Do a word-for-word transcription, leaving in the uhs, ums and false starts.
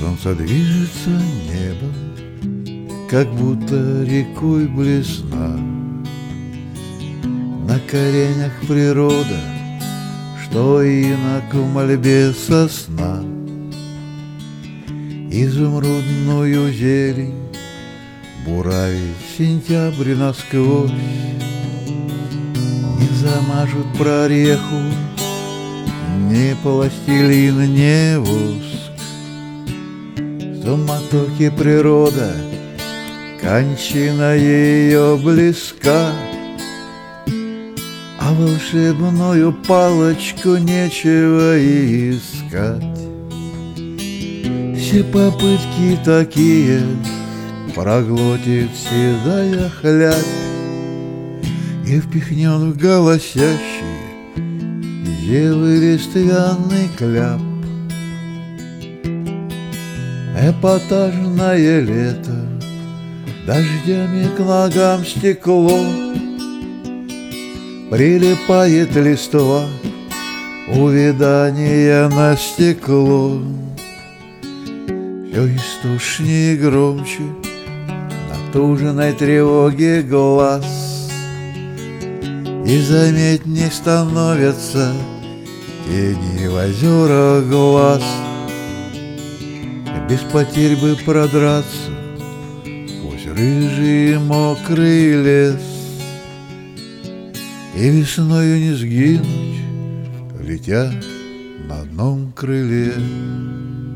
Солнце движется, небо, как будто рекой блесна. На коренях природа, что инок в мольбе сосна. Изумрудную зелень буравит сентябрь насквозь. Не замажут прореху ни пластилин, ни воск. В суматохе природа, кончина ее близка, а волшебную палочку нечего искать. Все попытки такие проглотит седая хлябь и впихнет в голосящий зелый рествянный кляп. Эпатажное лето, дождями к ногам стекло, прилипает листва, увядание на стекло. Все истошнее и громче натуженной тревоги глаз, и заметней становятся тени в озерах глаз. Без потерь бы продраться сквозь рыжий и мокрый лес, и весною не сгинуть, летя на одном крыле.